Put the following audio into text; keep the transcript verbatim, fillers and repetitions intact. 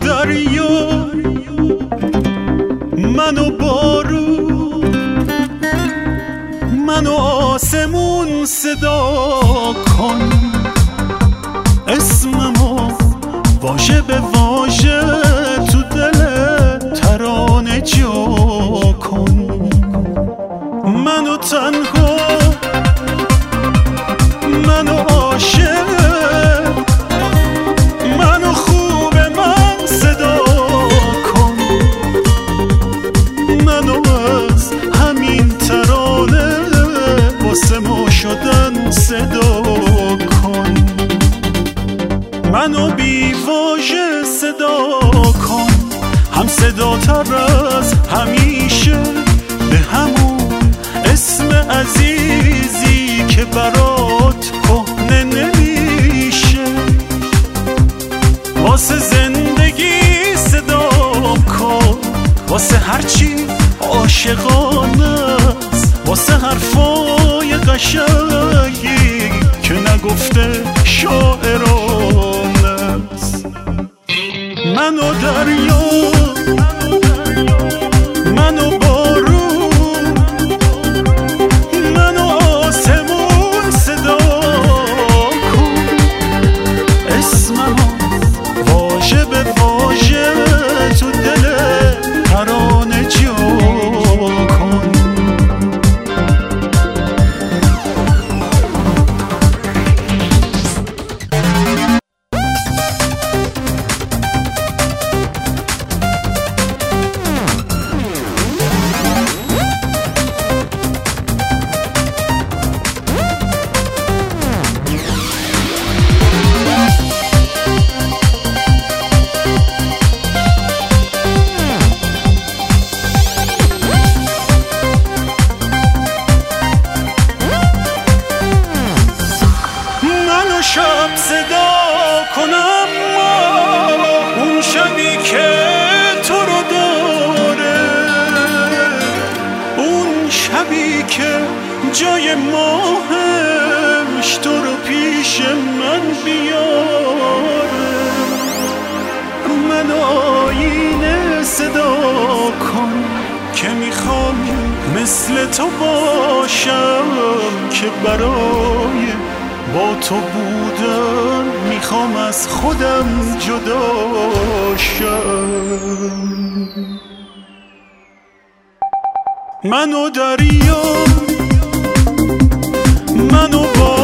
دریا، منو بارون، منو آسمون صدا کن، اسممو واژه به واژه تو دل ترانه جا کن. منو تنها، منو عاشق، منو خوب من صدا کن، منو از همین ترانه واسه ما شدن صدا کن. منو بی واژه صدا کن، هم صدا تر از همیشه، به همون اسم عزیزی که برات کهنه نمیشه. واسه زندگی صدا کن، واسه هرچی عاشقانه است، واسه حرفای قشنگی که نگفته شاعرانه است. منو دریا، منو بارون، منو آسمون صدا کن، اسممو واژه به واژه تو دل ترانه جا کن. شب صدا کنم ما اون شبی که تو رو داره، اون شبی که جای ماهش تو رو پیش من بیاره. من آینه صدا کن که میخوام مثل تو باشم، که برای با تو بودن میخوام از خودم جدا شم. منو دریا، منو با